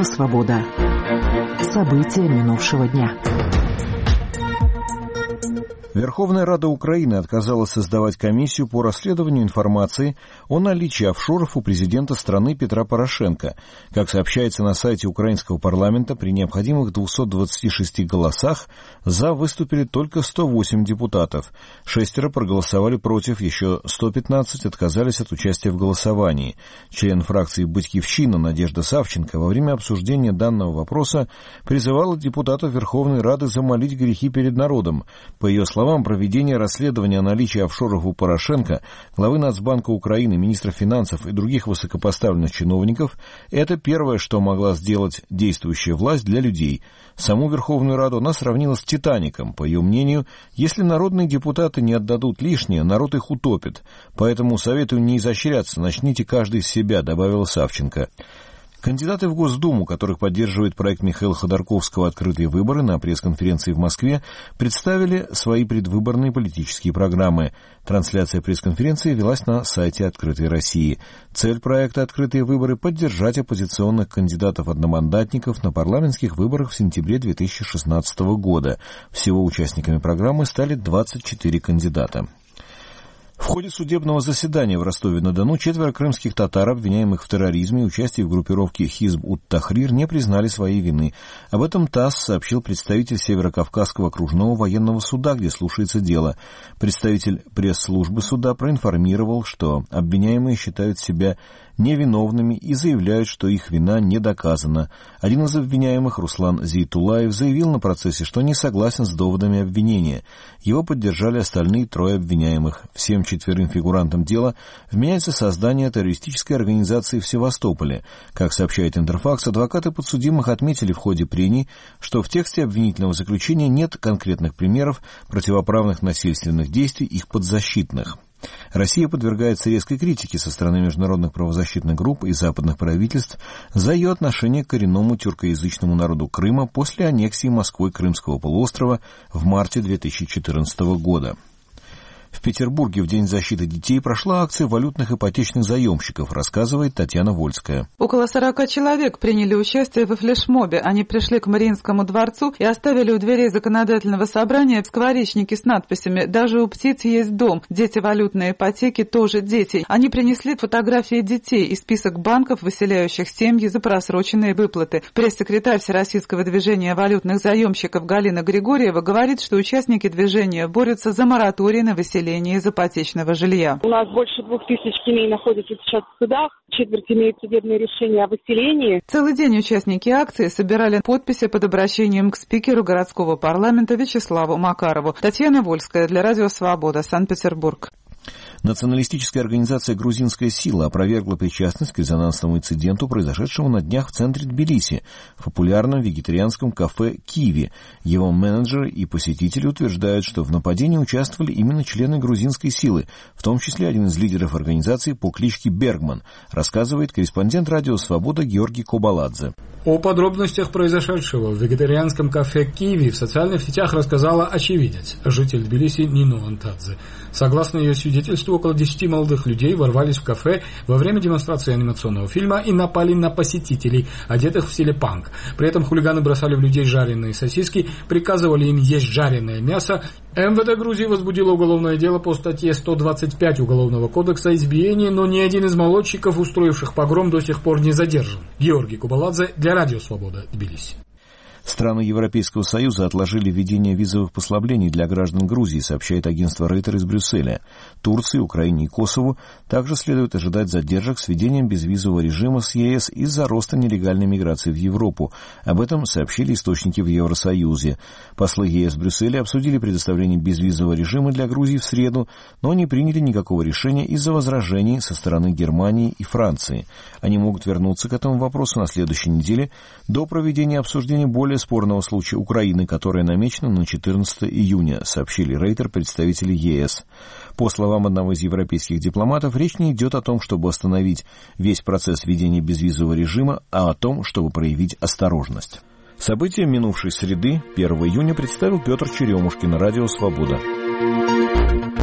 «Свобода». События минувшего дня. Верховная Рада Украины отказалась создавать комиссию по расследованию информации о наличии офшоров у президента страны Петра Порошенко. Как сообщается на сайте украинского парламента, при необходимых 226 голосах «за» выступили только 108 депутатов. 6 проголосовали против, еще 115 отказались от участия в голосовании. Член фракции «Батькивщина» Надежда Савченко во время обсуждения данного вопроса призывала депутатов Верховной Рады замолить грехи перед народом. По ее словам, проведение расследования о наличии офшоров у Порошенко, главы Нацбанка Украины, министра финансов и других высокопоставленных чиновников – это первое, что могла сделать действующая власть для людей. Саму Верховную Раду она сравнила с «Титаником». По ее мнению, если народные депутаты не отдадут лишнее, народ их утопит. Поэтому советую не изощряться, начните каждый с себя, добавила Савченко. Кандидаты в Госдуму, которых поддерживает проект Михаила Ходорковского «Открытые выборы», на пресс-конференции в Москве представили свои предвыборные политические программы. Трансляция пресс-конференции велась на сайте «Открытой России». Цель проекта «Открытые выборы» — поддержать оппозиционных кандидатов-одномандатников на парламентских выборах в сентябре 2016 года. Всего участниками программы стали 24 кандидата. В ходе судебного заседания в Ростове-на-Дону 4 крымских татар, обвиняемых в терроризме и участии в группировке Хизб-ут-Тахрир, не признали своей вины. Об этом ТАСС сообщил представитель Северокавказского окружного военного суда, где слушается дело. Представитель пресс-службы суда проинформировал, что обвиняемые считают себя невиновными и заявляют, что их вина не доказана. Один из обвиняемых, Руслан Зейтулаев, заявил на процессе, что не согласен с доводами обвинения. Его поддержали остальные 3 обвиняемых. Всем 4 фигурантам дела вменяется создание террористической организации в Севастополе. Как сообщает Интерфакс, адвокаты подсудимых отметили в ходе прений, что в тексте обвинительного заключения нет конкретных примеров противоправных насильственных действий их подзащитных. Россия подвергается резкой критике со стороны международных правозащитных групп и западных правительств за ее отношение к коренному тюркоязычному народу Крыма после аннексии Москвой Крымского полуострова в марте 2014 года. В Петербурге в День защиты детей прошла акция валютных ипотечных заемщиков, рассказывает Татьяна Вольская. Около 40 человек приняли участие во флешмобе. Они пришли к Мариинскому дворцу и оставили у дверей законодательного собрания скворечники с надписями «Даже у птиц есть дом. Дети валютной ипотеки тоже дети». Они принесли фотографии детей и список банков, выселяющих семьи за просроченные выплаты. Пресс-секретарь Всероссийского движения валютных заемщиков Галина Григорьева говорит, что участники движения борются за мораторий на выселение из ипотечного жилья. У нас больше 2000 семей находятся сейчас в судах, четверть имеют судебные решения о выселении. Целый день участники акции собирали подписи под обращением к спикеру городского парламента Вячеславу Макарову. Татьяна Вольская для Радио Свобода, Санкт-Петербург. Националистическая организация «Грузинская сила» опровергла причастность к резонансному инциденту, произошедшему на днях в центре Тбилиси, в популярном вегетарианском кафе «Киви». Его менеджеры и посетители утверждают, что в нападении участвовали именно члены грузинской силы, в том числе один из лидеров организации по кличке Бергман, рассказывает корреспондент «Радио Свобода» Георгий Кобаладзе. О подробностях произошедшего в вегетарианском кафе «Киви» в социальных сетях рассказала очевидец, житель Тбилиси Нино Антадзе. Согласно ее свидетельству, около 10 молодых людей ворвались в кафе во время демонстрации анимационного фильма и напали на посетителей, одетых в стиле панк. При этом хулиганы бросали в людей жареные сосиски, приказывали им есть жареное мясо. МВД Грузии возбудило уголовное дело по статье 125 Уголовного кодекса избиение, но ни один из молодчиков, устроивших погром, до сих пор не задержан. Георгий Кубаладзе для Радио Свобода, Тбилиси. Страны Европейского Союза отложили введение визовых послаблений для граждан Грузии, сообщает агентство Рейтер из Брюсселя. Турции, Украине и Косову также следует ожидать задержек с введением безвизового режима с ЕС из-за роста нелегальной миграции в Европу. Об этом сообщили источники в Евросоюзе. Послы ЕС в Брюсселе обсудили предоставление безвизового режима для Грузии в среду, но не приняли никакого решения из-за возражений со стороны Германии и Франции. Они могут вернуться к этому вопросу на следующей неделе до проведения обсуждения более спорного случая Украины, которая намечена на 14 июня, сообщили Рейтер представители ЕС. По словам одного из европейских дипломатов, речь не идет о том, чтобы остановить весь процесс введения безвизового режима, а о том, чтобы проявить осторожность. События минувшей среды, 1 июня, представил Петр Черемушкин, Радио Свобода.